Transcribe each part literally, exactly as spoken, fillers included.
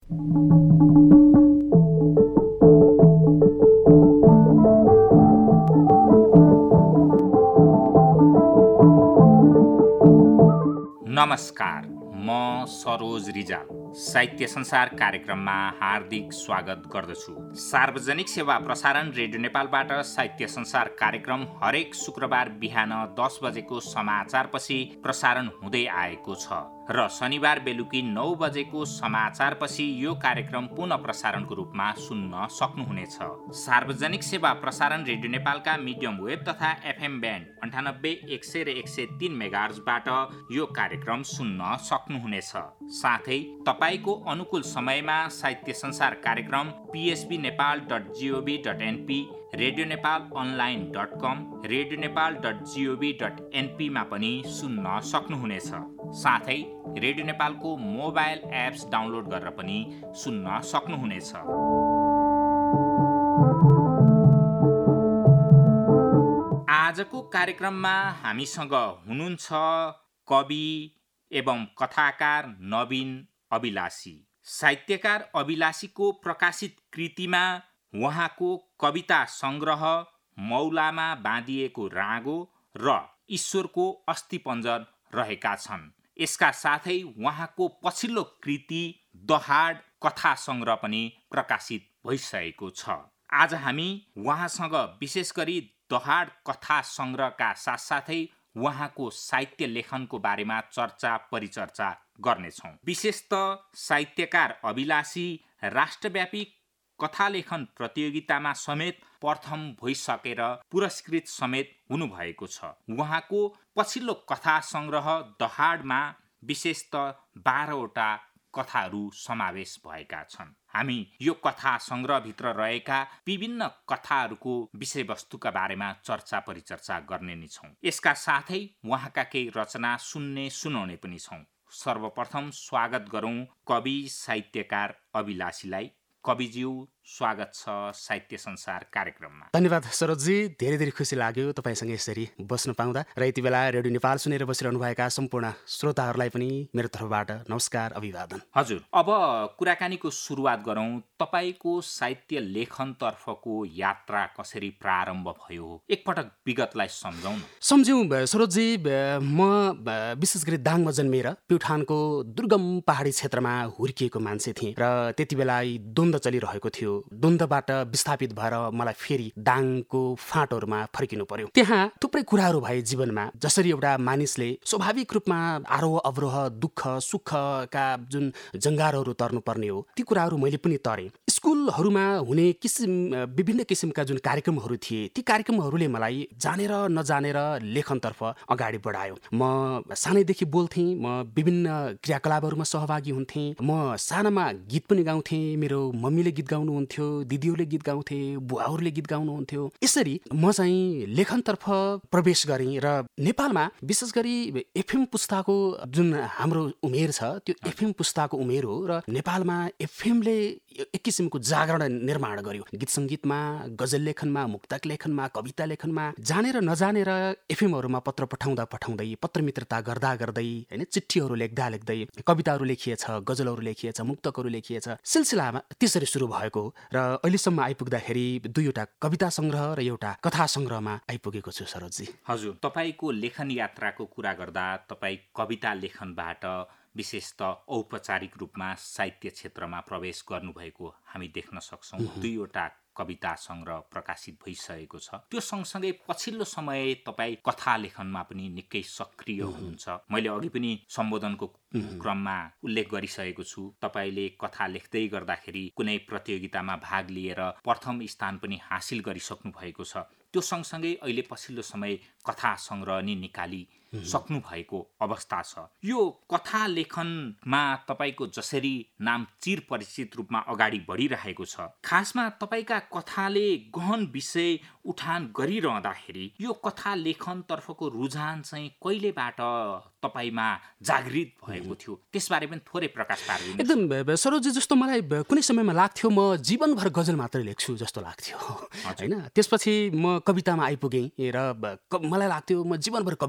नमस्कार, म सरोज रिजाल साहित्य संसार कार्यक्रममा हार्दिक स्वागत गर्दछु। सार्वजनिक सेवा प्रसारण रेडियो नेपालबाट साहित्य संसार कार्यक्रम हरेक शुक्रबार बिहान दस बजेको समाचारपछि प्रसारण हुँदै आएको छ र शनिबार बेलुकी नौ बजेको समाचारपछि यो कार्यक्रम पुनः प्रसारणको रूपमा सुन्न सक्नुहुनेछ। सार्वजनिक सेवा प्रसारण रेडियो नेपालका मिडियम वेब तथा एफएम ब्यान्ड अन्ठानब्बे एक सय र एक सय तीन मेगाहर्जबाट यो कार्यक्रम सुन्न सक्नुहुनेछ। साथै तपाईको अनुकूल समयमा साहित्य संसार कार्यक्रम PSB Nepal dot GOV dot NP, radio Nepal online dot com, radio Nepal dot GOV dot NP मा पनि सुन्न सक्नुहुनेछ। साथै रेडियो नेपालको मोबाइल एप्स डाउनलोड गरेर पनि सुन्न सक्नुहुनेछ। आजको कार्यक्रममा हामीसँग हुनुहुन्छ कवि एवं कथाकार नवीन अभिलाषी। साहित्यकार अभिलाषीको प्रकाशित कृतिमा उहाँको कविता सङ्ग्रह मौलामा बाँधिएको रागो र ईश्वरको अस्थिपञ्जर रहेका छन्। यसका साथै उहाँको पछिल्लो कृति दहाड कथा सङ्ग्रह पनि प्रकाशित भइसकेको छ। आज हामी उहाँसँग विशेष गरी दहाड कथा सङ्ग्रहका साथसाथै उहाँको साहित्य लेखनको बारेमा चर्चा परिचर्चा गर्नेछौँ। विशेष त साहित्यकार अभिलाषी राष्ट्रव्यापी कथा लेखन प्रतियोगितामा समेत प्रथम भइसकेर पुरस्कृत समेत हुनुभएको छ। उहाँको पछिल्लो कथा सङ्ग्रह दहाडमा विशेष त बाह्रवटा कथाहरू समावेश भएका छन्। हामी यो कथा सङ्ग्रहभित्र रहेका विभिन्न कथाहरूको विषयवस्तुका बारेमा चर्चा परिचर्चा गर्ने नै छौँ। यसका साथै उहाँका केही रचना सुन्ने सुनाउने पनि छौँ। सर्वप्रथम स्वागत गरौँ कवि साहित्यकार अभिलाषीलाई। कविज्यू, स्वागत छ साहित्य संसार कार्यक्रममा। धन्यवाद सरोजजी, धेरै धेरै खुसी लाग्यो तपाईँसँग यसरी बस्न पाउँदा र यति बेला रेडियो नेपाल सुनेर बसिरहनुभएका सम्पूर्ण श्रोताहरूलाई पनि मेरो तर्फबाट नमस्कार, अभिवादन। हजुर, अब कुराकानीको सुरुवात गरौँ। तपाईँको साहित्य लेखनतर्फको यात्रा कसरी प्रारम्भ भयो, एकपटक विगतलाई सम्झौँ न। सम्झौँ सरोजजी, म विशेष गरी दाङमा जन्मेर प्युठानको दुर्गम पहाडी क्षेत्रमा हुर्किएको मान्छे थिएँ र त्यति बेला द्वन्द्व चलिरहेको थियो। द्वन्द्वबाट विस्थापित भएर मलाई फेरि दाङको फाँटहरूमा फर्किनु पर्यो। त्यहाँ थुप्रै कुराहरू भए जीवनमा। जसरी एउटा मानिसले स्वाभाविक रूपमा आरोह अवरोह दुःख सुखका जुन जङ्गारहरू तर्नुपर्ने हो, ती कुराहरू मैले पनि तरेँ। स्कुलहरूमा हुने किसिम विभिन्न किसिमका जुन कार्यक्रमहरू थिए, ती कार्यक्रमहरूले मलाई जानेर नजानेर लेखनतर्फ अगाडि बढायो। म सानैदेखि बोल्थेँ, म विभिन्न क्रियाकलापहरूमा सहभागी हुन्थेँ। म सानामा गीत पनि गाउँथेँ। मेरो मम्मीले गीत गाउनुहुन्थ्यो, दिदीहरूले गीत गाउँथे, बुवाहरूले गीत गाउनुहुन्थ्यो। यसरी म चाहिँ लेखनतर्फ प्रवेश गरेँ र नेपालमा विशेष गरी एफएम पुस्ताको जुन हाम्रो उमेर छ, त्यो एफएम पुस्ताको उमेर हो र नेपालमा एफएमले एक किसिमको जागरण निर्माण गर्यो। गीत सङ्गीतमा, गजल लेखनमा, मुक्तक लेखनमा, कविता लेखनमा जानेर नजानेर एफएमहरूमा पत्र पठाउँदा पठाउँदै, पत्र मित्रता गर्दा गर्दै, होइन, चिठ्ठीहरू लेख्दा लेख्दै कविताहरू लेखिएछ, गजलहरू लेखिएछ, मुक्तकहरू लेखिएछ। सिलसिलामा त्यसरी सुरु भएको र अहिलेसम्म आइपुग्दाखेरि दुईवटा कविता सङ्ग्रह र एउटा कथा सङ्ग्रहमा आइपुगेको छु सरोजजी। हजुर, तपाईँको लेखन यात्राको कुरा गर्दा तपाईँ कविता लेखनबाट विशेष त औपचारिक रूपमा साहित्य क्षेत्रमा प्रवेश गर्नुभएको हामी देख्न सक्छौँ। दुईवटा कविता सङ्ग्रह प्रकाशित भइसकेको छ। त्यो सँगसँगै पछिल्लो समय तपाईँ कथा लेखनमा पनि निकै सक्रिय हुनुहुन्छ। मैले अघि पनि सम्बोधनको क्रममा उल्लेख गरिसकेको छु। तपाईँले कथा लेख्दै गर्दाखेरि कुनै प्रतियोगितामा भाग लिएर प्रथम स्थान पनि हासिल गरिसक्नु भएको छ। त्यो सँगसँगै अहिले पछिल्लो समय कथा सङ्ग्रह नि निकाली सक्नु भएको अवस्था छ। यो कथा लेखनमा तपाईँको जसरी नाम चिर परिचित रूपमा अगाडि बढिरहेको छ, खासमा तपाईँका कथाले गहन विषय उठान गरिरहँदाखेरि यो कथा लेखनतर्फको रुझान चाहिँ कहिलेबाट तपाईँमा जागृत भएको थियो, त्यसबारे पनि थोरै प्रकाश पारिदिनु। एकदम सरोजी, जस्तो मलाई कुनै समयमा लाग्थ्यो म जीवनभर गजल मात्रै लेख्छु जस्तो लाग्थ्यो, होइन। त्यसपछि म कवितामा आइपुगेँ र मलाई लाग्थ्यो म जीवनभर कविता मात्र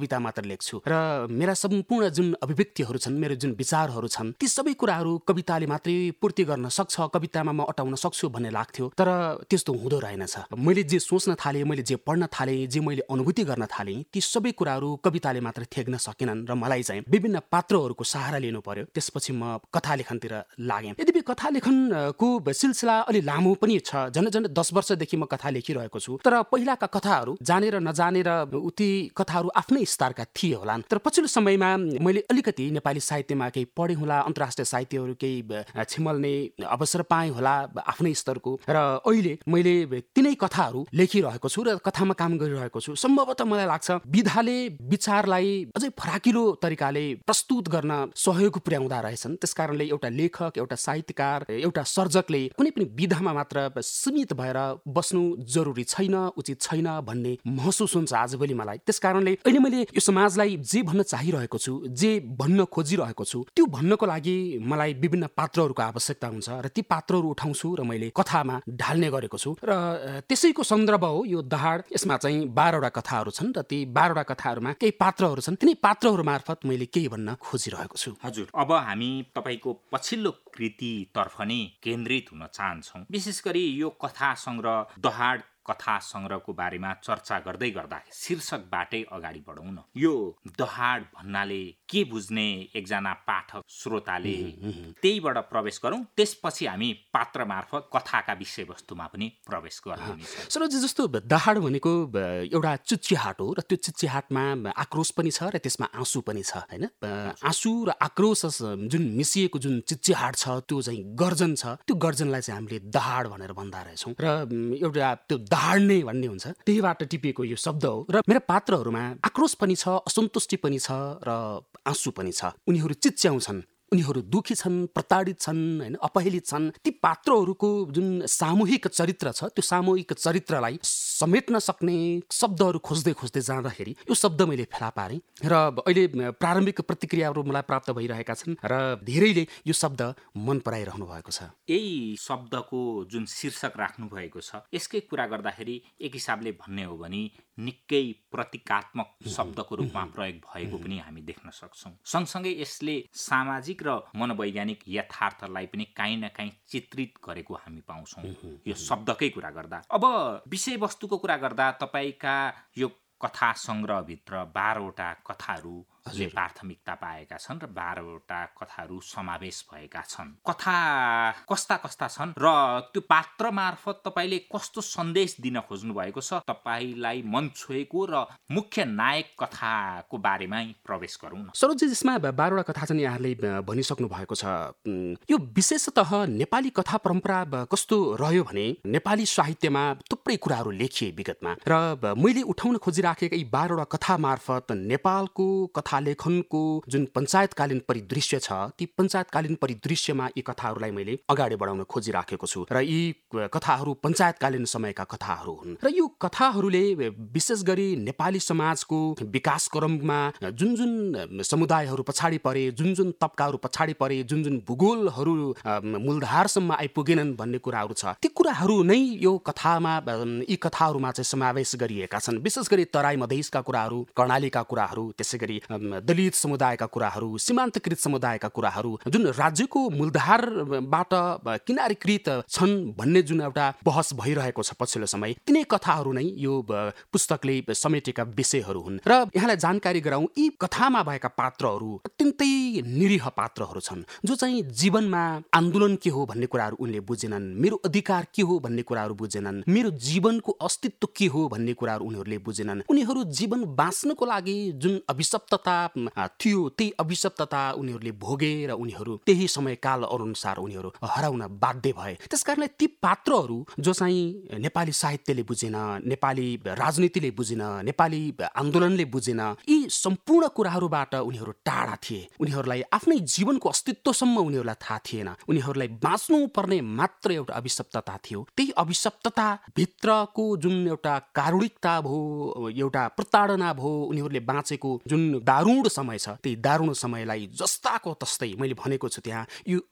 लेख्छु र मेरा सम्पूर्ण जुन अभिव्यक्तिहरू छन्, मेरो जुन विचारहरू छन्, ती सबै कुराहरू कविताले मात्रै पूर्ति गर्न सक्छ, कवितामा म अटाउन सक्छु भन्ने लाग्थ्यो। तर त्यस्तो हुँदो रहेनछ। मैले जे सोच्न थालेँ, मैले जे पढ्न थालेँ, जे मैले अनुभूति गर्न थालेँ, ती सबै कुराहरू कविताले मात्र थेग्न सकेनन् र मलाई चाहिँ विभिन्न पात्रहरूको सहारा लिनु पर्यो। त्यसपछि म कथा लेखनतिर लागेँ। यद्यपि कथा लेखनको सिलसिला अलि लामो पनि छ, झन् झन् दस वर्षदेखि म कथा लेखिरहेको छु। तर पहिलाका कथाहरू जानेर नजानेर उति कथाहरू आफ्नै स्तरका थिए होलान्। तर पछिल्लो समयमा मैले अलिकति नेपाली साहित्यमा केही पढेँ होला, अन्तर्राष्ट्रिय साहित्यहरू केही छिमल्ने अवसर पाएँ होला आफ्नै स्तरको, र अहिले मैले तिनै कथाहरू लेखिरहेको छु र कथामा काम गरिरहेको छु। सम्भवतः मलाई लाग्छ विधाले विचारलाई अझै फराकिलो तरिकाले प्रस्तुत गर्न सहयोग पुर्याउँदा रहेछन्। त्यसकारणले एउटा लेखक, एउटा साहित्यकार, एउटा सर्जकले कुनै पनि विधामा मात्र सीमित भएर बस्नु जरुरी छैन, उचित छैन भन्ने महसुस हुन्छ आजभोलि मलाई। त्यसकारणले अहिले मैले यो समाजलाई जे भन्न चाहिरहेको छु, जे भन्न खोजिरहेको छु, त्यो भन्नको लागि मलाई विभिन्न पात्रहरूको आवश्यकता हुन्छ र ती पात्रहरू उठाउँछु र मैले कथामा ढाल्ने गरेको छु। र त्यसैको सन्दर्भ हो यो दहाड। यसमा चाहिँ बाह्रवटा कथाहरू छन् र ती बाह्रवटा कथाहरूमा केही पात्रहरू छन्। तिनै पात्रहरू मार्फत मैले केही भन्न खोजिरहेको छु। हजुर, अब हामी तपाईको पछिल्लो कृतितर्फ नै केन्द्रित हुन चाहन्छौँ। विशेष गरी यो कथा सङ्ग्रह दहाड कथा सङ्ग्रहको बारेमा चर्चा गर्दै गर्दा शीर्षकबाटै अगाडि बढौँ न। यो दहाड भन्नाले के बुझ्ने एकजना पाठक श्रोताले, त्यहीबाट प्रवेश गरौँ। त्यसपछि हामी पात्र मार्फत कथाका विषयवस्तुमा पनि प्रवेश गर्नेछौँ। सरोजी, जस्तो दहाड भनेको एउटा चिच्चिहाट हो र त्यो चिच्चिहाटमा आक्रोश पनि छ र त्यसमा आँसु पनि छ, होइन? आँसु र आक्रोश जुन मिसिएको जुन चिच्चिहाट छ, त्यो चाहिँ गर्जन छ। त्यो गर्जनलाई चाहिँ हामीले दहाड भनेर भन्दा रहेछौँ र एउटा त्यो दहाड्ने भन्ने हुन्छ, त्यहीबाट टिपिएको यो शब्द हो। र मेरा पात्रहरूमा आक्रोश पनि छ, असन्तुष्टि पनि छ र आँसु पनि छ। उनीहरू चिच्याउँछन्, उनीहरू दुखी छन्, प्रताडित छन्, होइन, अपहेलित छन्। ती पात्रहरूको जुन सामूहिक चरित्र छ, त्यो सामूहिक चरित्रलाई समेट्न सक्ने शब्दहरू खोज्दै खोज्दै जाँदाखेरि यो शब्द मैले फेला पारेँ र अहिले प्रारम्भिक प्रतिक्रियाहरू मलाई प्राप्त भइरहेका छन् र धेरैले यो शब्द मन पराइरहनु भएको छ। यही शब्दको जुन शीर्षक राख्नु भएको छ, यसकै कुरा गर्दाखेरि एक हिसाबले भन्ने हो भने निकै प्रतीकात्मक शब्दको रूपमा प्रयोग भएको पनि हामी देख्न सक्छौँ। सँगसँगै यसले सामाजिक र मनोवैज्ञानिक यथार्थलाई पनि काहीँ न काहीँ चित्रित गरेको हामी पाउँछौँ यो शब्दकै कुरा गर्दा। अब विषयवस्तुको कुरा गर्दा तपाईँका यो कथा सङ्ग्रहभित्र बाह्रवटा कथाहरू प्राथमिकता पाएका छन् र बाह्रवटा कथाहरू समावेश भएका छन्। कथा कस्ता कस्ता छन् र त्यो पात्र मार्फत तपाईँले कस्तो सन्देश दिन खोज्नु भएको छ, तपाईँलाई मन छोएको र मुख्य नायक कथाको बारेमै प्रवेश गरौँ न। सरोजी, यसमा बाह्रवटा कथा चाहिँ यहाँले भनिसक्नु भएको छ। यो विशेषतः नेपाली कथा परम्परा कस्तो रह्यो भने नेपाली साहित्यमा थुप्रै कुराहरू लेखिए विगतमा, र मैले उठाउन खोजिराखेका यी बाह्रवटा कथा मार्फत नेपालको कथा लेखनको जुन पञ्चायतकालीन परिदृश्य छ, ती पञ्चायतकालीन परिदृश्यमा यी कथाहरूलाई मैले अगाडि बढाउन खोजिराखेको छु र यी कथाहरू पञ्चायतकालीन समयका कथाहरू हुन्। र यो कथाहरूले विशेष गरी नेपाली समाजको विकास क्रममा जुन जुन समुदायहरू पछाडि परे, जुन जुन तबकाहरू पछाडि परे, जुन जुन भूगोलहरू मूलधारसम्म आइपुगेनन् भन्ने कुराहरू छ, ती कुराहरू नै यो कथामा यी कथाहरूमा चाहिँ समावेश गरिएका छन्। विशेष गरी तराई मधेसका कुराहरू, कर्णालीका कुराहरू, त्यसै गरी दलित समुदायका कुराहरू, सीमान्तकृत समुदायका कुराहरू, जुन राज्यको मूलधारबाट किनारीकृत छन् भन्ने जुन एउटा बहस भइरहेको छ पछिल्लो समय, तिनै कथाहरू नै यो पुस्तकले समेटेका विषयहरू हुन्। र यहाँलाई जानकारी गराउँ, यी कथामा भएका पात्रहरू अत्यन्तै निरीह पात्रहरू छन्, जो चाहिँ जीवनमा आन्दोलन के हो भन्ने कुराहरू उनले बुझेनन्, मेरो अधिकार के हो भन्ने कुराहरू बुझेनन्, मेरो जीवनको अस्तित्व के हो भन्ने कुराहरू उनीहरूले बुझेनन्। उनीहरू जीवन बाँच्नको लागि जुन अभिशप्तता थियो, त्यही अभिशप्तता उनीहरूले भोगे र उनीहरू त्यही समयकाल अनुसार उनीहरू हराउन बाध्य भए। त्यसकारणले ती पात्रहरू जो चाहिँ नेपाली साहित्यले बुझेन, नेपाली राजनीतिले बुझेन, नेपाली आन्दोलनले बुझेन, यी सम्पूर्ण कुराहरूबाट उनीहरू टाढा थिए। उनीहरूलाई आफ्नै जीवनको अस्तित्वसम्म उनीहरूलाई थाहा थिएन। उनीहरूलाई बाँच्नु पर्ने मात्र एउटा अभिशप्तता थियो। त्यही अभिशप्तता भित्रको जुन एउटा कारुणिकता भयो, एउटा प्रताडना भयो, उनीहरूले बाँचेको जुन दारुण समय छ, त्यही दारुण समयलाई जस्ताको तस्तै मैले भनेको छु त्यहाँ, यो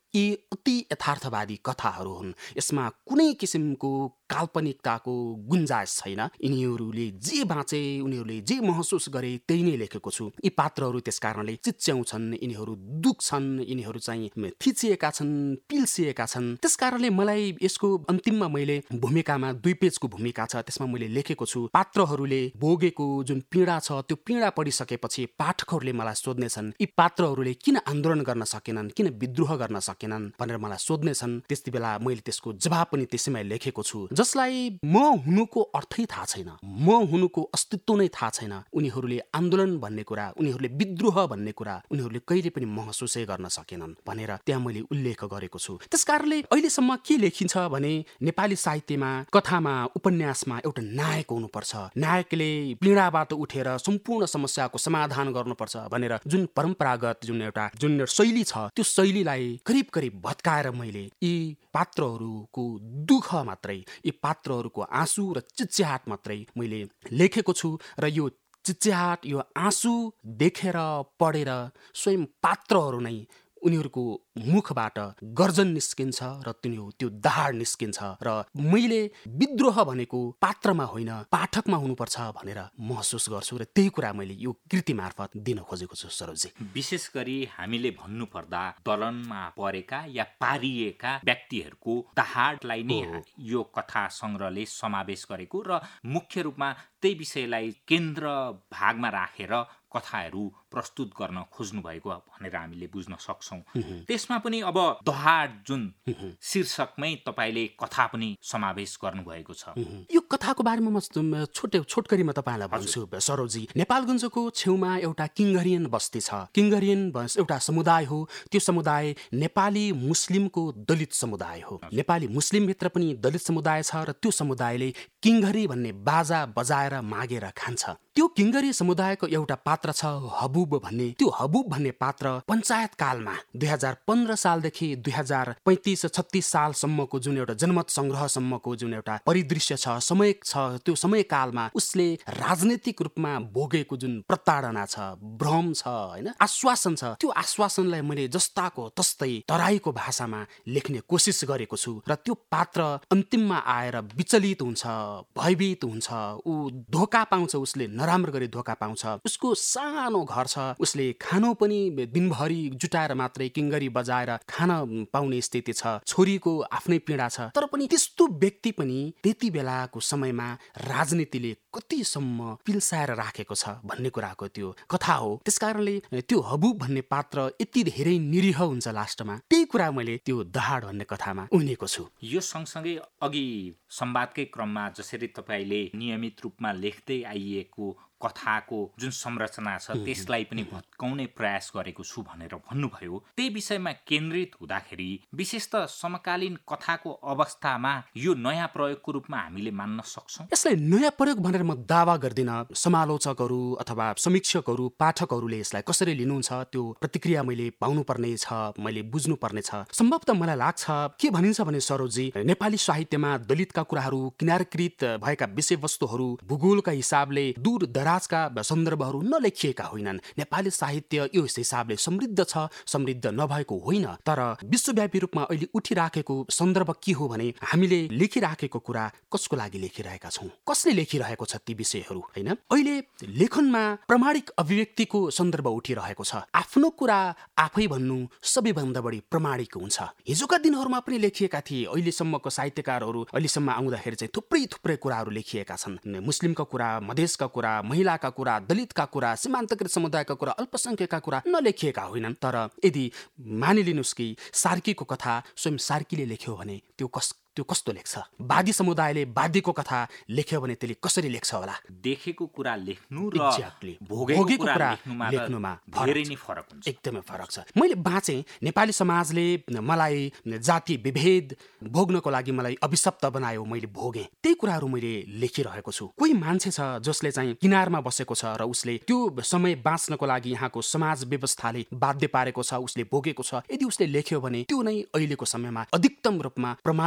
यी अति यथार्थवादी कथाहरू हुन्। यसमा कुनै किसिमको काल्पनिकताको गुन्जाइस छैन। यिनीहरूले जे बाँचे, उनीहरूले जे महसुस गरे त्यही नै लेखेको छु। यी पात्रहरू त्यस कारणले चिच्याउँछन्, यिनीहरू दुख्छन्, यिनीहरू चाहिँ थिचिएका छन्, पिल्सिएका छन्। त्यस कारणले मलाई यसको अन्तिममा मैले भूमिकामा दुई पेजको भूमिका छ, त्यसमा मैले लेखेको छु पात्रहरूले भोगेको जुन पीडा छ त्यो पीडा पढिसकेपछि पाठकहरूले मलाई सोध्नेछन् यी पात्रहरूले किन आन्दोलन गर्न सकेनन्, किन विद्रोह गर्न सकेनन् भनेर मलाई सोध्नेछन्। त्यति बेला मैले त्यसको जवाब पनि त्यसैमा लेखेको छु, जसलाई म हुनुको अर्थै थाहा छैन, म हुनुको अस्तित्व नै थाहा छैन। उनीहरूले आन्दोलन भन्ने कुरा, उनीहरूले विद्रोह भन्ने कुरा उनीहरूले कहिले पनि महसुसै गर्न सकेनन् भनेर त्यहाँ मैले उल्लेख गरेको छु। त्यसकारणले अहिलेसम्म के लेखिन्छ भने नेपाली साहित्यमा, कथामा, उपन्यासमा एउटा नायक हुनुपर्छ, नायकले पीडाबाट उठेर सम्पूर्ण समस्याको समाधान गर्नुपर्छ भनेर जुन परम्परागत जुन एउटा जुन शैली छ त्यो शैलीलाई करिब करिब भत्काएर मैले यी पात्रहरूको दुःख मात्रै, यी पात्रहरूको आँसु र चिच्याहाट मात्रै मैले लेखेको छु। र यो चिच्याहाट, यो आँसु देखेर पढेर स्वयं पात्रहरू नै उनीहरूको मुखबाट गर्जन निस्किन्छ र तिनीहरू त्यो दहाड निस्किन्छ र मैले विद्रोह भनेको पात्रमा होइन पाठकमा हुनुपर्छ भनेर महसुस गर्छु र त्यही कुरा मैले यो कृति मार्फत दिन खोजेको छु। सरोजी, विशेष गरी हामीले भन्नुपर्दा दलनमा परेका या पारिएका व्यक्तिहरूको दहाडलाई नै यो कथा सङ्ग्रहले समावेश गरेको र मुख्य रूपमा त्यही विषयलाई केन्द्र भागमा राखेर कथाहरू प्रस्तुत गर्न खोज्नु भएको भनेर हामीले बुझ्न सक्छौँ। त्यसमा पनि अब दहाड जुन शीर्षकमै तपाईँले कथा पनि समावेश गर्नुभएको छ। यो कथाको बारेमा म छोटे छोटकरीमा तपाईँलाई भन्छु। सरोजी, नेपालगञ्जको छेउमा एउटा किङ्गरियन बस्ती छ। किङ्गरियन एउटा समुदाय हो। त्यो समुदाय नेपाली मुस्लिमको दलित समुदाय हो। नेपाली मुस्लिमभित्र पनि दलित समुदाय छ र त्यो समुदायले किङ्गरी भन्ने बाजा बजाएर मागेर खान्छ। त्यो किङ्गरी समुदायको एउटा पात्र छ हबुब भन्ने। त्यो हबुब भन्ने पात्र पञ्चायत कालमा दुई हजार पन्ध्र सालदेखि दुई हजार पैँतिस छत्तिस सालसम्मको जुन एउटा जनमत सङ्ग्रहसम्मको जुन एउटा परिदृश्य छ, समय छ, त्यो समयकालमा उसले राजनैतिक रूपमा भोगेको जुन प्रताडना छ, भ्रम छ, होइन, आश्वासन छ, त्यो आश्वासनलाई मैले जस्ताको तस्तै तराईको भाषामा लेख्ने कोसिस गरेको छु। र त्यो पात्र अन्तिममा आएर विचलित हुन्छ, भयभीत हुन्छ, ऊ धोका पाउँछ, उसले नराम्रो गरी धोका पाउँछ। उसको सानो घर छ, उसले खानु पनि दिनभरि जुटाएर मात्रै किङ्गरी बजाएर खान पाउने स्थिति छ। छोरीको आफ्नै पीडा छ। तर पनि त्यस्तो व्यक्ति पनि त्यति बेलाको समयमा राजनीतिले कतिसम्म पिल्साएर राखेको छ भन्ने कुराको त्यो कथा हो। त्यसकारणले त्यो हबुब भन्ने पात्र यति धेरै निरीह हुन्छ लास्टमा। त्यही कुरा मैले त्यो दहाड भन्ने कथामा उनेको छु। यो सँगसँगै अघि संवादकै क्रममा जसरी तपाईँले नियमित रूपमा लेख्दै आइएको कथाको जुन संरचना छ त्यसलाई पनि भत्काउने प्रयास गरेको छु भनेर भन्नुभयो, त्यही विषयमा केन्द्रित हुँदाखेरि विशेष त समकालीन कथाको अवस्थामा यो नयाँ प्रयोगको रूपमा हामीले मान्न सक्छौँ? यसलाई नयाँ प्रयोग भनेर म दावा गर्दिन। समालोचकहरू अथवा समीक्षकहरू, पाठकहरूले यसलाई कसरी लिनुहुन्छ त्यो प्रतिक्रिया मैले पाउनु पर्ने छ, मैले बुझ्नु पर्ने छ। सम्भवतः मलाई लाग्छ के भनिन्छ भने सरोजी, नेपाली साहित्यमा दलितका कुराहरू, किनारकृत भएका विषयवस्तुहरू भूगोलका हिसाबले दूर दराजका सन्दर्भहरू नलेखिएका होइनन्। नेपाली साहित्य यो हिसाबले समृद्ध छ, समृद्ध नभएको होइन। तर विश्वव्यापी रूपमा अहिले उठिराखेको सन्दर्भ के हो भने हामीले लेखिराखेको कुरा कसको लागि लेखिरहेका छौँ, कसले लेखिरहेको छ ती विषयहरू, होइन। अहिले लेखनमा प्रामाणिक अभिव्यक्तिको सन्दर्भ उठिरहेको छ। आफ्नो कुरा आफै भन्नु सबैभन्दा बढी प्रामाणिक हुन्छ। हिजोका दिनहरूमा पनि लेखिएका थिए। अहिलेसम्मको साहित्यकारहरू अहिलेसम्म आउँदाखेरि चाहिँ थुप्रै थुप्रै कुराहरू लेखिएका छन्। मुस्लिमका कुरा, मधेसका कुरा, महिलाका कुरा, दलितका कुरा, सीमान्तकृत समुदायका कुरा, अल्पसङ्ख्यकका कुरा नलेखिएका होइनन्। तर यदि मानिलिनुहोस् कि सार्कीको कथा स्वयं सार्कीले लेख्यो भने त्यो कस त्यो कस्तो लेख्छ? वादी समुदायले वादीको कथा लेख्यो भने त्यसले कसरी लेख्छ होला? देखेको कुरा लेख्नु र एक्ज्याक्टली भोगेको कुरा लेख्नुमा धेरै नै फरक हुन्छ। एकदमै फरक छ। मैले बाँचे, नेपाली समाजले मलाई जातीय विभेद भोग्नको लागि मलाई अभिशप्त बनायो, मैले भोगेँ। त्यही कुराहरू मैले लेखिरहेको छु। कोही मान्छे छ जसले चाहिँ किनारमा बसेको छ र उसले त्यो समय बाँच्नको लागि यहाँको समाज व्यवस्थाले बाध्य पारेको छ, उसले भोगेको छ। यदि उसले लेख्यो भने त्यो नै अहिलेको समयमा अधिकतम रूपमा प्रामाणिक हुन्छ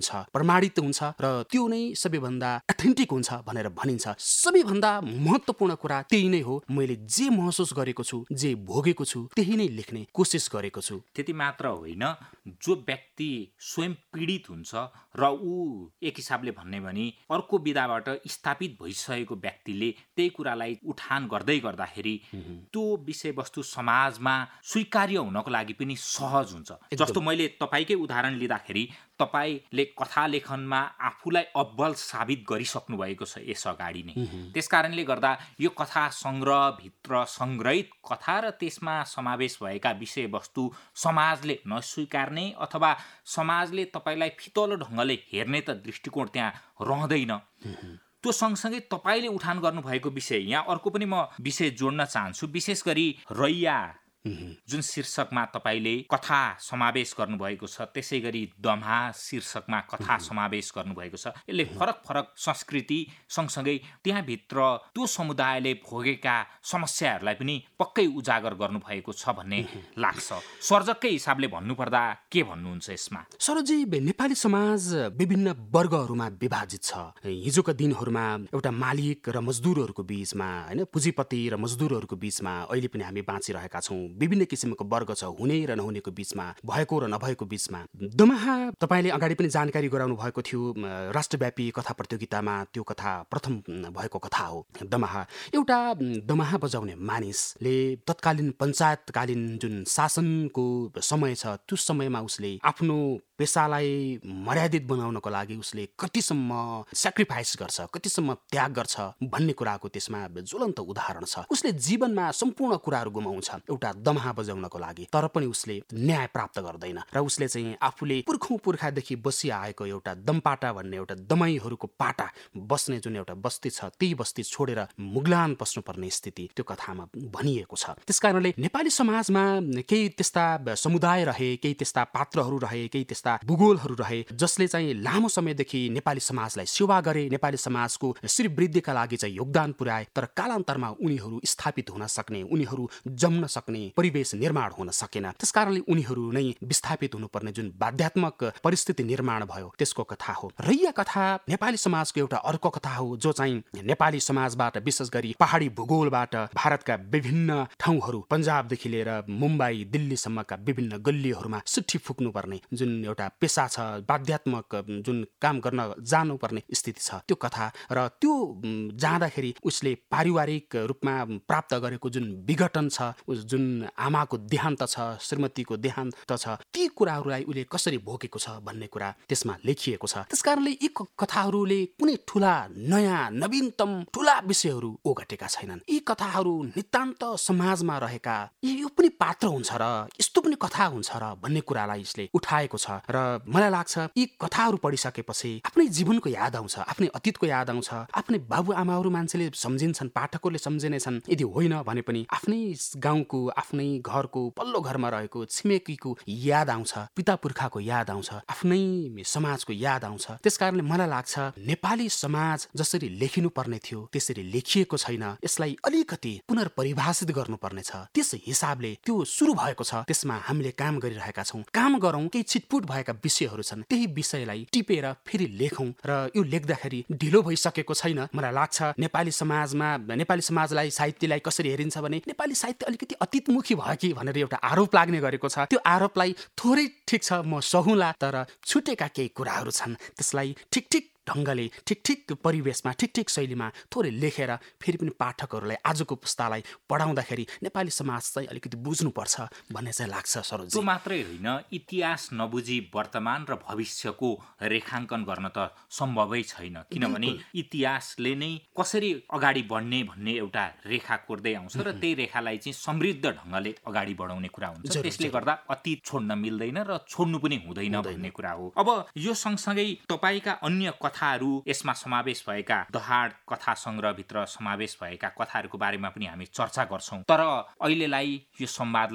हुन्छ, प्रमाणित हुन्छ र त्यो नै सबैभन्दा अथेन्टिक हुन्छ भनेर भनिन्छ। सबैभन्दा महत्त्वपूर्ण कुरा त्यही नै हो। मैले जे महसुस गरेको छु, जे भोगेको छु, त्यही नै लेख्ने कोसिस गरेको छु। त्यति मात्र होइन, जो व्यक्ति स्वयं पीडित हुन्छ र ऊ एक हिसाबले भन्ने भने अर्को विधाबाट स्थापित भइसकेको व्यक्तिले त्यही कुरालाई उठान गर्दै गर्दाखेरि त्यो विषयवस्तु समाजमा स्वीकार्य हुनको लागि पनि सहज हुन्छ। जस्तो मैले तपाईँकै उदाहरण लिँदाखेरि तपाईँले कथा लेखनमा आफूलाई अब्बल साबित गरिसक्नु भएको छ यस अगाडि नै। त्यस कारणले गर्दा यो कथा सङ्ग्रहभित्र सङ्ग्रहित कथा र त्यसमा समावेश भएका विषयवस्तु समाजले नस्वीकार्ने अथवा समाजले तपाईँलाई फितलो ढङ्गले हेर्ने त दृष्टिकोण त्यहाँ रहँदैन। त्यो सँगसँगै तपाईँले उठान गर्नुभएको विषय, यहाँ अर्को पनि म विषय जोड्न चाहन्छु। विशेष गरी रैया जुन शीर्षकमा तपाईँले कथा समावेश गर्नुभएको छ, त्यसै गरी दम्हा शीर्षकमा कथा समावेश गर्नुभएको छ। यसले फरक फरक संस्कृति सँगसँगै त्यहाँभित्र त्यो समुदायले भोगेका समस्याहरूलाई पनि पक्कै उजागर गर्नुभएको छ भन्ने लाग्छ। सर्जककै हिसाबले भन्नुपर्दा के भन्नुहुन्छ यसमा? सरोजी, नेपाली समाज विभिन्न वर्गहरूमा विभाजित छ। हिजोका दिनहरूमा एउटा मालिक र मजदुरहरूको बीचमा, होइन, पुँजीपति र मजदुरहरूको बीचमा अहिले पनि हामी बाँचिरहेका छौँ। विभिन्न किसिमको वर्ग छ, हुने र नहुनेको बीचमा, भएको र नभएको बीचमा। दमाहा तपाईँले अगाडि पनि जानकारी गराउनु भएको थियो, राष्ट्रव्यापी कथा प्रतियोगितामा त्यो कथा प्रथम भएको कथा हो। दमाहा एउटा दमाहा बजाउने मानिसले तत्कालीन पञ्चायतकालीन जुन शासनको समय छ, त्यो समयमा उसले आफ्नो पेसालाई मर्यादित बनाउनको लागि उसले कतिसम्म सेक्रिफाइस गर्छ, कतिसम्म त्याग गर्छ भन्ने कुराको त्यसमा ज्वलन्त उदाहरण छ। उसले जीवनमा सम्पूर्ण कुराहरू गुमाउँछ एउटा दमाहा बजाउनको लागि, तर पनि उसले न्याय प्राप्त गर्दैन र उसले चाहिँ आफूले पुर्खौँ पुर्खादेखि बसिआएको एउटा दमपाटा भन्ने एउटा दमाईहरूको पाटा बस्ने जुन एउटा बस्ती छ, त्यही बस्ती छोडेर मुगलान पस्नुपर्ने स्थिति त्यो कथामा भनिएको छ। त्यसकारणले नेपाली समाजमा केही त्यस्ता समुदाय रहे, केही त्यस्ता पात्रहरू रहे, केही त्यस्ता भूगोलहरू रहे जसले चाहिँ लामो समयदेखि नेपाली समाजलाई सेवा गरे, नेपाली समाजको श्रीवृद्धिका लागि चाहिँ योगदान पुर्याए, तर कालान्तरमा उनीहरू स्थापित हुन सक्ने, उनीहरू जम्न सक्ने परिवेश निर्माण हुन सकेन। त्यसकारणले उनीहरू नै विस्थापित हुनुपर्ने जुन बाध्यात्मक परिस्थिति निर्माण भयो त्यसको कथा हो। रैया कथा नेपाली समाजको एउटा अर्को कथा हो, जो चाहिँ नेपाली समाजबाट विशेष गरी पहाडी भूगोलबाट भारतका विभिन्न ठाउँहरू, पन्जाबदेखि लिएर मुम्बई दिल्लीसम्मका विभिन्न गल्लीहरूमा सिट्ठी फुक्नुपर्ने जुन एउटा पेसा छ, बाध्यात्मक जुन काम गर्न जानुपर्ने स्थिति छ, त्यो कथा र त्यो जाँदाखेरि उसले पारिवारिक रूपमा प्राप्त गरेको जुन विघटन छ, जुन आमाको देहान्त छ, श्रीमतीको देहान्त छ, ती कुराहरूलाई उसले कसरी भोगेको छ भन्ने कुरा त्यसमा लेखिएको छ। त्यसकारणले यी कथाहरूले कुनै ठुला नयाँ नवीनतम ठुला विषयहरू ओगटेका छैनन्। यी कथाहरू नितान्त समाजमा रहेका यो पनि पात्र हुन्छ र यस्तो पनि कथा हुन्छ र भन्ने कुरालाई यसले उठाएको छ। र मलाई लाग्छ यी कथाहरू पढिसकेपछि आफ्नै जीवनको याद आउँछ, आफ्नै अतीतको याद आउँछ, आफ्नै बाबुआमाहरू मान्छेले सम्झिन्छन्, पाठकहरूले सम्झिनेछन्, यदि होइन भने पनि आफ्नै गाउँको, आफ्नै घरको पल्लो घरमा रहेको छिमेकीको याद आउँछ, पिता पुर्खाको याद आउँछ, आफ्नै समाजको याद आउँछ। त्यसकारणले मलाई लाग्छ नेपाली समाज जसरी लेखिनु पर्ने थियो त्यसरी लेखिएको छैन, यसलाई अलिकति पुनर्परिभाषित गर्नुपर्ने छ। त्यस हिसाबले त्यो सुरु भएको छ, त्यसमा हामीले काम गरिरहेका छौँ। काम गरौँ, केही छिटपुट भएका विषयहरू छन्, त्यही विषयलाई टिपेर फेरि लेखौँ। र यो लेख्दाखेरि ढिलो भइसकेको छैन। मलाई लाग्छ नेपाली समाजमा नेपाली समाजलाई, साहित्यलाई कसरी हेरिन्छ भने नेपाली साहित्य अलिकति अतीतमुखी भयो कि भनेर एउटा आरोप लाग्ने गरेको छ। त्यो आरोपलाई थोरै ठिक छ म सहुला, तर छुटेका केही कुराहरू छन्, त्यसलाई ठिक ठिक ढङ्गले, ठिक ठिक परिवेशमा, ठिक ठिक शैलीमा थोरै लेखेर फेरि पनि पाठकहरूलाई आजको पुस्तालाई पढाउँदाखेरि नेपाली समाज चाहिँ अलिकति बुझ्नुपर्छ भन्ने चाहिँ लाग्छ सरोजी। त्यो मात्रै होइन, इतिहास नबुझी वर्तमान र भविष्यको रेखाङ्कन गर्न त सम्भवै छैन, किनभने इतिहासले नै कसरी अगाडि बढ्ने भन्ने एउटा रेखा कोर्दै आउँछ र त्यही रेखालाई चाहिँ समृद्ध ढङ्गले अगाडि बढाउने कुरा हुन्छ। त्यसले गर्दा अतीत छोड्न मिल्दैन र छोड्नु पनि हुँदैन भन्ने कुरा हो। अब यो सँगसँगै तपाईँका अन्य कथाहरू यसमा समावेश भएका, दहाड कथा सङ्ग्रहभित्र समावेश भएका कथाहरूको बारेमा पनि हामी चर्चा गर्छौँ। तर अहिलेलाई यो संवादलाई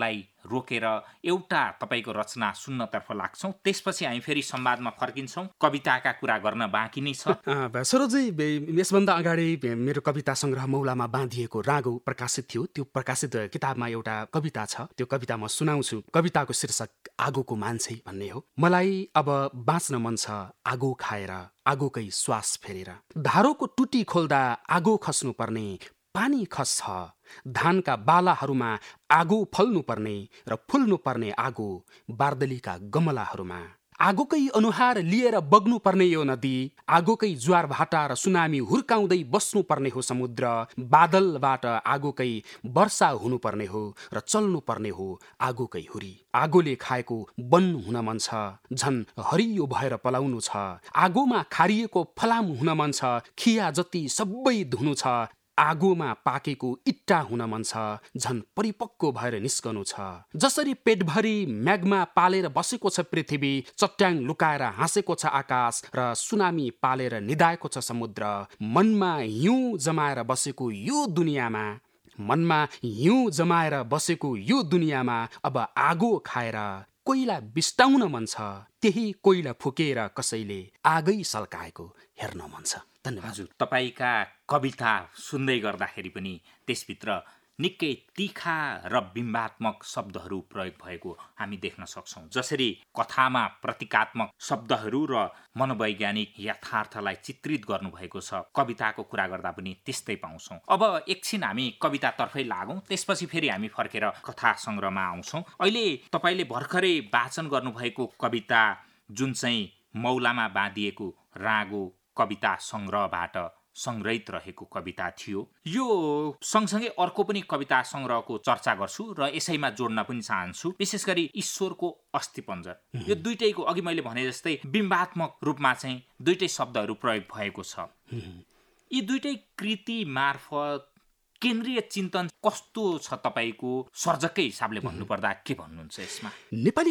रोकेर एउटा तपाईँको रचना सुन्नतर्फ लाग्छौँ, त्यसपछि हामी फेरि संवादमा फर्किन्छौँ। कविताका कुरा गर्न बाँकी नै छ। सरोजी, यसभन्दा अगाडि मेरो कविता सङ्ग्रह मौलामा बाँधिएको रागो प्रकाशित थियो। त्यो प्रकाशित किताबमा एउटा कविता छ, त्यो कविता म सुनाउँछु। कविताको शीर्षक आगोको मान्छे भन्ने हो। मलाई अब बाँच्न मन छ आगो खाएर, आगोकै श्वास फेरेर। धारोको टुटी खोल्दा आगो खस्नु पर्ने, पानी खस्छ। धानका बालाहरूमा आगो फल्नु पर्ने र फुल्नु पर्ने आगो बार्दलीका गमलाहरूमा। आगोकै अनुहार लिएर बग्नु पर्ने यो नदी, आगोकै ज्वार भाटा र सुनामी हुर्काउँदै बस्नु पर्ने हो समुद्र। बादलबाट आगोकै वर्षा हुनुपर्ने हो र चल्नु पर्ने हो आगोकै हुरी। आगोले खाएको वन हुन मन छ, झन् हरियो भएर पलाउनु छ। आगोमा खारिएको फलाम हुन मन छ, खिया जति सबै धुनु छ। आगोमा पाकेको इट्टा हुन मन छ, झन् परिपक्व भएर निस्कनु छ। जसरी पेटभरि म्याग्मा पालेर बसेको छ पृथ्वी, चट्याङ लुकाएर हाँसेको छ आकाश र सुनामी पालेर निदाएको छ समुद्र। मनमा हिउँ जमाएर बसेको यो दुनियाँमा मनमा हिउँ जमाएर बसेको यो दुनियाँमा अब आगो खाएर कोइला बिस्टाउन मन छ। त्यही कोइला फुकेर कसैले आगै सल्काएको हेर्न मन छ। धन्यवाद। हजुर, तपाईँका कविता सुन्दै गर्दाखेरि पनि त्यसभित्र निकै तीखा र बिम्बात्मक शब्दहरू प्रयोग भएको हामी देख्न सक्छौँ। जसरी कथामा प्रतीकात्मक शब्दहरू र मनोवैज्ञानिक यथार्थलाई चित्रित गर्नुभएको छ, कविताको कुरा गर्दा पनि त्यस्तै पाउँछौँ। अब एकछिन हामी कवितातर्फै लागौँ, त्यसपछि फेरि हामी फर्केर कथा सङ्ग्रहमा आउँछौँ। अहिले तपाईँले भर्खरै वाचन गर्नुभएको कविता जुन चाहिँ मौलामा बाँधिएको रागो कविता सङ्ग्रहबाट सङ्ग्रहित रहेको कविता थियो। यो सँगसँगै अर्को पनि कविता सङ्ग्रहको चर्चा गर्छु र यसैमा जोड्न पनि चाहन्छु, विशेष गरी ईश्वरको अस्थिपञ्जर। यो दुइटैको अघि मैले भने जस्तै बिम्बात्मक रूपमा चाहिँ दुइटै शब्दहरू प्रयोग भएको छ। यी दुइटै कृति मार्फत केन्द्रीय चिन्तन कस्तो छ तपाईँको सर्जककै हिसाबले भन्नुपर्दा के भन्नुहुन्छ यसमा? नेपाली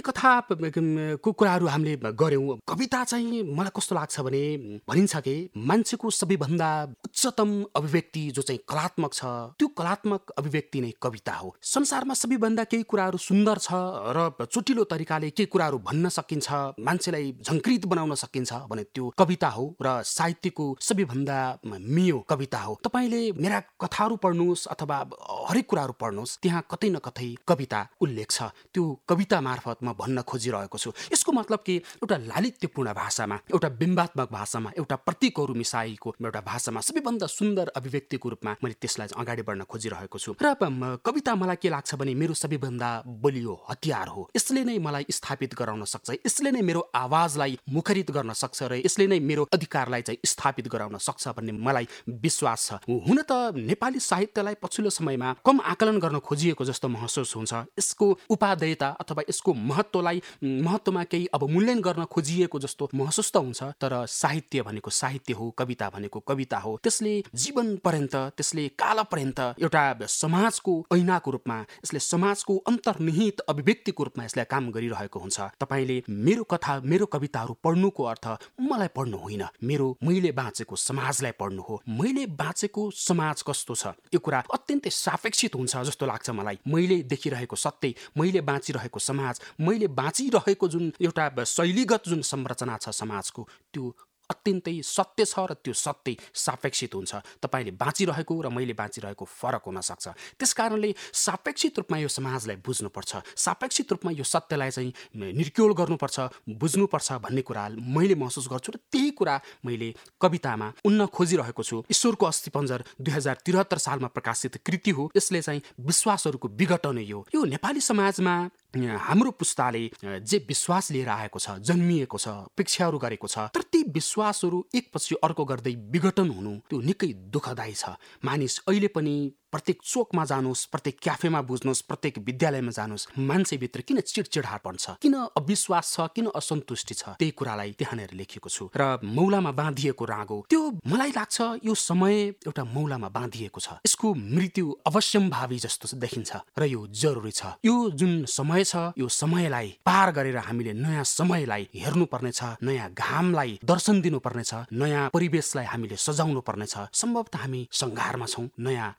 कथाको कुराहरू हामीले गऱ्यौँ। कविता चाहिँ मलाई कस्तो लाग्छ भने भनिन्छ कि मान्छेको सबैभन्दा उच्चतम अभिव्यक्ति जो चाहिँ कलात्मक छ, त्यो कलात्मक अभिव्यक्ति नै कविता हो। संसारमा सबैभन्दा केही कुराहरू सुन्दर छ र चोटिलो तरिकाले केही कुराहरू भन्न सकिन्छ, मान्छेलाई झङ्कृत बनाउन सकिन्छ भने त्यो कविता हो र साहित्यको सबैभन्दा मियो कविता हो। तपाईँले मेरा कथाहरू पढ्नुहोस् अथवा हरेक कुराहरू पढ्नुहोस्, त्यहाँ कतै न कतै कविता उल्लेख छ। त्यो कविता मार्फत म भन्न खोजिरहेको छु। यसको मतलब कि एउटा लालित्यपूर्ण भाषामा, एउटा बिम्बात्मक भाषामा, एउटा प्रतीकहरू मिसाइएको एउटा भाषामा सबैभन्दा सुन्दर अभिव्यक्तिको रूपमा मैले त्यसलाई अगाडि बढ्न खोजिरहेको छु। र कविता मलाई के लाग्छ भने मेरो सबैभन्दा बलियो हतियार हो। यसले नै मलाई स्थापित गराउन सक्छ, यसले नै मेरो आवाजलाई मुखरित गर्न सक्छ र यसले नै मेरो अधिकारलाई चाहिँ स्थापित गराउन सक्छ भन्ने मलाई विश्वास छ। हुन त नेपाली साहित्यलाई पछिल्लो समयमा कम आकलन गर्न खोजिएको जस्तो महसुस हुन्छ। यसको उपादेयता अथवा यसको महत्त्वलाई महत्त्वमा केही अवमूल्यन गर्न खोजिएको जस्तो महसुस त हुन्छ, तर साहित्य भनेको साहित्य हो, कविता भनेको कविता हो। त्यसले जीवन पर्यन्त, त्यसले काल पर्यन्त एउटा समाजको ऐनाको रूपमा, यसले समाजको अन्तर्निहित अभिव्यक्तिको रूपमा यसले काम गरिरहेको हुन्छ। तपाईँले मेरो कथा, मेरो कविताहरू पढ्नुको अर्थ मलाई पढ्नु होइन, मेरो मैले बाँचेको समाजलाई पढ्नु हो। मैले बाँचेको समाज कस्तो छ यो कुरा अत्यन्तै सापेक्षित हुन्छ जस्तो लाग्छ मलाई। मैले देखिरहेको सत्य, मैले बाँचिरहेको समाज, मैले बाँचिरहेको जुन एउटा शैलीगत जुन संरचना छ समाजको, त्यो अत्यन्तै सत्य छ र त्यो सत्य सापेक्षित हुन्छ। तपाईँले बाँचिरहेको र मैले बाँचिरहेको फरक हुन सक्छ। त्यसकारणले सापेक्षित रूपमा यो समाजलाई बुझ्नुपर्छ, सापेक्षित रूपमा यो सत्यलाई चाहिँ निर्क्योल गर्नुपर्छ, बुझ्नुपर्छ भन्ने कुरा मैले महसुस गर्छु र त्यही कुरा मैले कवितामा उन्न खोजिरहेको छु। ईश्वरको अस्थिपञ्जर दुई हजार त्रिहत्तर सालमा प्रकाशित कृति हो। यसले चाहिँ विश्वासहरूको विघटन यो यो नेपाली समाजमा हाम्रो पुस्ताले जे विश्वास लिएर आएको छ, जन्मिएको छ, अपेक्षाहरू गरेको छ, तर ती विश्वासहरू एकपछि अर्को गर्दै विघटन हुनु त्यो निकै दुःखदायी छ। मानिस अहिले पनि प्रत्येक चोकमा जानुहोस्, प्रत्येक क्याफेमा बुझ्नुहोस्, प्रत्येक विद्यालयमा जानुहोस्, मान्छेभित्र किन चिडचिडापन छ, किन अविश्वास छ, किन असन्तुष्टि छ, त्यही कुरालाई त्यहाँनिर लेखेको छु। र मौलामा बाँधिएको रागो, त्यो मलाई लाग्छ यो समय एउटा मौलामा बाँधिएको छ। यसको मृत्यु अवश्यम्भावी जस्तो देखिन्छ र यो जरुरी छ। यो जुन समय छ, यो समयलाई पार गरेर हामीले नयाँ समयलाई हेर्नुपर्नेछ, नयाँ घामलाई दर्शन दिनुपर्नेछ, नयाँ परिवेशलाई हामीले सजाउनु पर्नेछ। सम्भवतः हामी सङ्घारमा छौँ, नयाँ उत्साह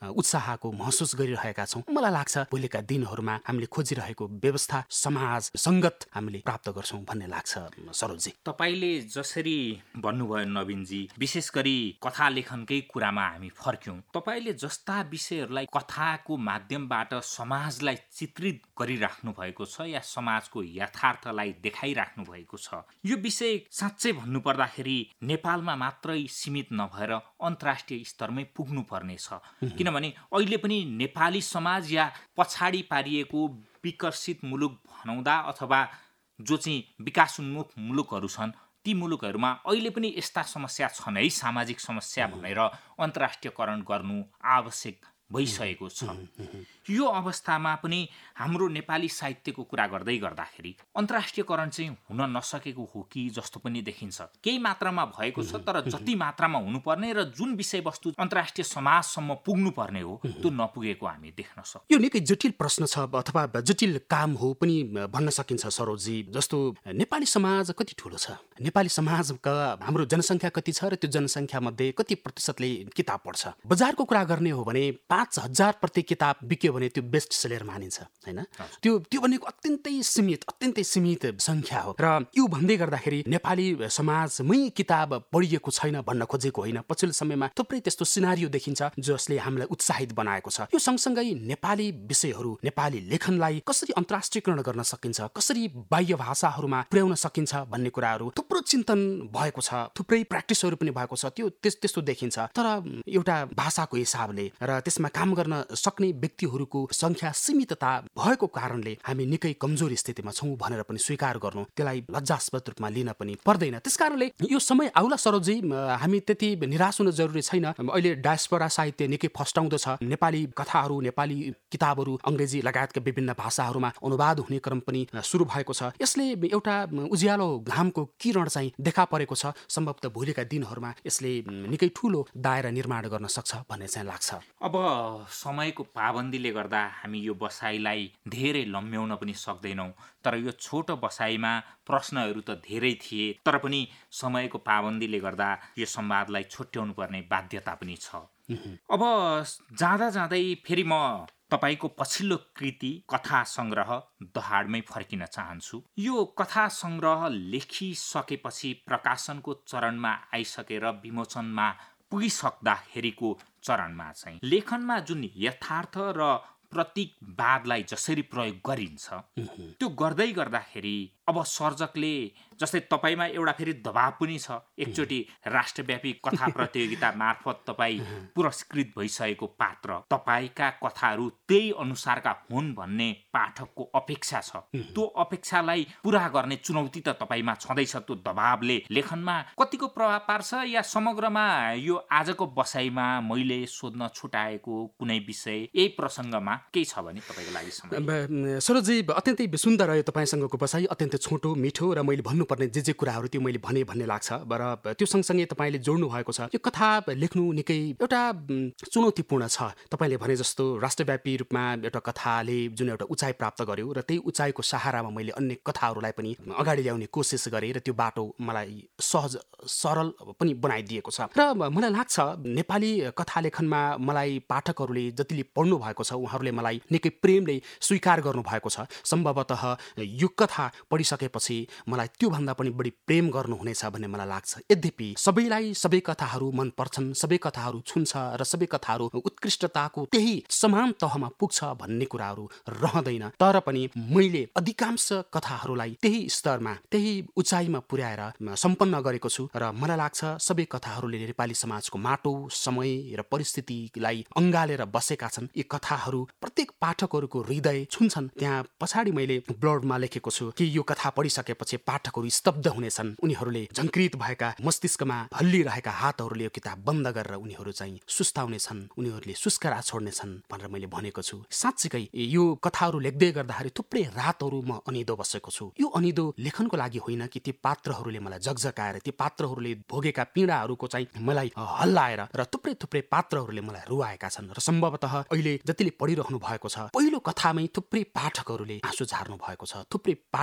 प्रवाहको महसुस गरिरहेका छौँ। मलाई लाग्छ भोलिका दिनहरूमा हामीले खोजिरहेको व्यवस्था समाज सङ्गत हामीले प्राप्त गर्छौँ भन्ने लाग्छ सरोजजी। तपाईँले जसरी भन्नुभयो नवीनजी, विशेष गरी कथा लेखनकै कुरामा हामी फर्क्यौँ, तपाईँले जस्ता विषयहरूलाई कथाको माध्यमबाट समाजलाई चित्रित गरिराख्नु भएको छ या समाजको यथार्थलाई देखाइराख्नु भएको छ, यो विषय साँच्चै भन्नुपर्दाखेरि नेपालमा मात्रै सीमित नभएर अन्तर्राष्ट्रिय स्तरमै पुग्नु पर्नेछ। किनभने अहिले पनि नेपाली समाज या पछाडि पारिएको विकसित मुलुक भनौँदा अथवा जो चाहिँ विकासोन्मुख मुलुकहरू छन् ती मुलुकहरूमा अहिले पनि यस्ता समस्या छन् है, सामाजिक समस्या भनेर अन्तर्राष्ट्रियकरण गर्नु आवश्यक भइसकेको छ। यो अवस्थामा पनि हाम्रो नेपाली साहित्यको कुरा गर्दै गर्दाखेरि अन्तर्राष्ट्रियकरण चाहिँ हुन नसकेको हो कि जस्तो पनि देखिन्छ। केही मात्रामा भएको छ, तर जति मात्रामा हुनुपर्ने र जुन विषयवस्तु अन्तर्राष्ट्रिय समाजसम्म पुग्नुपर्ने हो त्यो नपुगेको हामी देख्न सक्छौँ। यो निकै जटिल प्रश्न छ अथवा जटिल काम हो पनि भन्न सकिन्छ सरोजजी। जस्तो नेपाली समाज कति ठुलो छ, नेपाली समाजका हाम्रो जनसङ्ख्या कति छ र त्यो जनसङ्ख्या मध्ये कति प्रतिशतले किताब पढ्छ। बजारको कुरा गर्ने हो भने पाँच हजार प्रति किताब बिक्यो भने त्यो बेस्ट सेलर मानिन्छ हैन। त्यो त्यो भनेको अत्यन्तै सीमित अत्यन्तै सीमित संख्या हो। र यो भन्दै गर्दाखेरि नेपाली समाजमै किताब पढिएको छैन भन्न खोजेको होइन। पछिल्लो समयमा थुप्रै त्यस्तो सिनारियो देखिन्छ जसले हामीलाई उत्साहित बनाएको छ। यो सँगसँगै नेपाली विषयहरू, नेपाली लेखनलाई कसरी अन्तर्राष्ट्रियकरण गर्न सकिन्छ, कसरी बाह्य भाषाहरूमा पुर्याउन सकिन्छ भन्ने कुराहरू थुप्रो चिन्तन भएको छ, थुप्रै प्र्याक्टिसहरू पनि भएको छ। त्यो त्यस्तो देखिन्छ। तर एउटा भाषाको हिसाबले र त्यसमा काम गर्न सक्ने व्यक्तिहरूको संख्या सीमितता भएको कारणले हामी निकै कमजोर स्थितिमा छौँ भनेर पनि स्वीकार गर्नु, त्यसलाई लज्जास्पद रूपमा लिन पनि पर्दैन। त्यसकारणले यो समय आउला सरोजी, हामी त्यति निराश हुन जरुरी छैन। अहिले डायस्पोरा साहित्य निकै फस्टाउँदो छ। नेपाली कथाहरू, नेपाली किताबहरू अङ्ग्रेजी लगायतका विभिन्न भाषाहरूमा अनुवाद हुने क्रम पनि सुरु भएको छ। यसले एउटा उज्यालो घामको किरण चाहिँ देखा परेको छ। सम्भवतः भोलिका दिनहरूमा यसले निकै ठुलो दायरा निर्माण गर्न सक्छ भन्ने चाहिँ लाग्छ। अब समयको पाबन्दीले गर्दा हामी यो बसाइलाई धेरै लम्ब्याउन पनि सक्दैनौँ। तर यो छोटो बसाइमा प्रश्नहरू त धेरै थिए, तर पनि समयको पाबन्दीले गर्दा यो संवादलाई छुट्याउनु पर्ने बाध्यता पनि छ। अब जाँदा जाँदै फेरि म तपाईको पछिल्लो कृति कथा सङ्ग्रह दहाडमै फर्किन चाहन्छु। यो कथा सङ्ग्रह लेखिसकेपछि प्रकाशनको चरणमा आइसकेर विमोचनमा पुगिसक्दाखेरिको चरणमा चाहिँ लेखनमा जुन यथार्थ र प्रतीकवादलाई जसरी प्रयोग गरिन्छ त्यो गर्दै गर्दाखेरि अब सर्जकले जस्तै तपाईमा एउटा फेरि दबाब पनि छ। एकचोटि राष्ट्रव्यापी कथा प्रतियोगिता मार्फत तपाईँ पुरस्कृत भइसकेको पात्र, तपाईँका कथाहरू त्यही अनुसारका हुन् भन्ने पाठकको अपेक्षा छ। त्यो अपेक्षालाई पुरा गर्ने चुनौती त तपाईँमा छँदैछ। त्यो दबाबले लेखनमा कतिको प्रभाव पार्छ या समग्रमा यो आजको बसाइमा मैले सोध्न छुटाएको कुनै विषय यही प्रसङ्गमा केही छ भने तपाईँको लागि समय? सरोजी, अत्यन्तै सुन्दर रह्यो तपाईँसँगको बसाइ, अत्यन्तै छोटो मिठो र मैले भन्नुपर्ने जे जे कुराहरू त्यो मैले भने भन्ने लाग्छ। र त्यो सँगसँगै तपाईँले जोड्नु भएको छ। यो कथा लेख्नु निकै एउटा चुनौतीपूर्ण छ। तपाईँले भने जस्तो राष्ट्रव्यापी रूपमा एउटा कथाले जुन एउटा उचाइ प्राप्त गर्यो र त्यही उचाइको सहारामा मैले अन्य कथाहरूलाई पनि अगाडि ल्याउने कोसिस गरेँ र त्यो बाटो मलाई सहज सरल पनि बनाइदिएको छ। र मलाई लाग्छ नेपाली कथा लेखनमा मलाई पाठकहरूले जतिले पढ्नु भएको छ उहाँहरूले मलाई निकै प्रेमले स्वीकार गर्नु भएको छ। सम्भवतः यो कथा पढिसकेपछि मलाई त्योभन्दा पनि बढी प्रेम गर्नुहुनेछ भन्ने मलाई लाग्छ। यद्यपि सबैलाई सबै कथाहरू मन पर्छन्, सबै कथाहरू छुन्छ र सबै कथाहरू उत्कृष्टताको त्यही समान तहमा पुग्छ भन्ने कुराहरू रहँदैन। तर पनि मैले अधिकांश कथाहरूलाई त्यही स्तरमा, त्यही उचाइमा पुर्याएर सम्पन्न गरेको छु र मलाई लाग्छ सबै कथाहरूले नेपाली समाजको माटो, समय र परिस्थितिलाई अँगालेर बसेका छन्। यी कथाहरू प्रत्येक पाठकहरूको हृदय छुन्छन्। त्यहाँ पछाडि मैले ब्लडमा लेखेको छु कि यो कथा पढिसकेपछि पाठकहरू स्तब्ध हुनेछन्। उनीहरूले झङ्कृत भएका मस्तिष्कमा हल्लिरहेका हातहरूले यो किताब बन्द गरेर उनीहरू चाहिँ सुस्ताउनेछन्, उनीहरूले सुस्करा छोड्नेछन् भनेर मैले भनेको छु। साँच्चीकै यो कथाहरू लेख्दै गर्दाखेरि थुप्रै रातहरू म अनिदो बसेको छु। यो अनिदो लेखनको लागि होइन कि ती पात्रहरूले मलाई जगजगाएर, ती पात्रहरूले भोगेका पीडाहरूको चाहिँ मलाई हल्लाएर र थुप्रै थुप्रै पात्रहरूले मलाई रुवाएका छन्। र सम्भवतः अहिले जतिले पढिरहनु भएको छ, पहिलो कथामै थुप्रै पाठकहरूले आँसु झार्नु भएको छ। थुप्रै पाठकहरू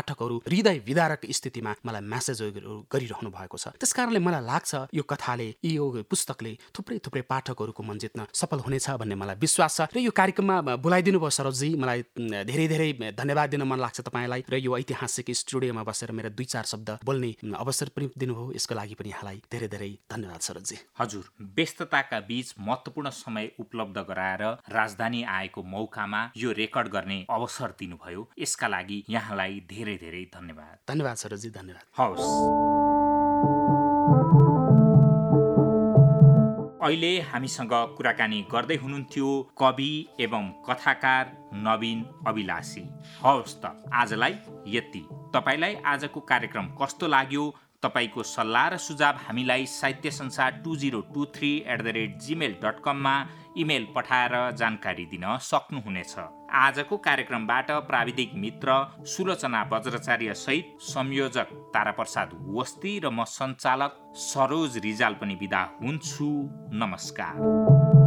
हृदय विदारक स्थितिमा मलाई म्यासेजहरू गरिरहनु भएको छ। त्यसकारणले मलाई लाग्छ यो कथाले यो पुस्तकले थुप्रै थुप्रै पाठकहरूको मन जित्न सफल हुनेछ भन्ने मलाई विश्वास छ। र यो कार्यक्रममा बोलाइदिनु भयो सरोजजी, मलाई धेरै धेरै धन्यवाद दिन मन लाग्छ तपाईँलाई। र यो ऐतिहासिक स्टुडियोमा बसेर मेरा दुई चार शब्द बोल्ने अवसर पनि दिनुभयो, यसको लागि पनि यहाँलाई धेरै धेरै धन्यवाद सरोजजी। हजुर, व्यस्तताका बीच महत्त्वपूर्ण समय उपलब्ध गराएर राजधानी आएको मौकामा यो रेकर्ड गर्ने अवसर दिनुभयो, यसका लागि यहाँलाई धेरै धेरै धन्यवाद। धन्यवाद सरोजजी, धन्यवाद। हवस्, अहिले हामीसँग कुराकानी गर्दै हुनुहुन्थ्यो कवि एवं कथाकार नवीन अभिलाषी। हवस् त, आजलाई यति। तपाईलाई आजको कार्यक्रम कस्तो लाग्यो? तपाईको सल्लाह र सुझाव हामीलाई साहित्य संसार two zero two three at the rate Gmail dot कममा इमेल पठाएर जानकारी दिन सक्नुहुनेछ। आजको कार्यक्रमबाट प्राविधिक मित्र सुलोचना वज्राचार्य सहित संयोजक ताराप्रसाद वस्ती र म सञ्चालक सरोज रिजाल पनि बिदा हुन्छु। नमस्कार।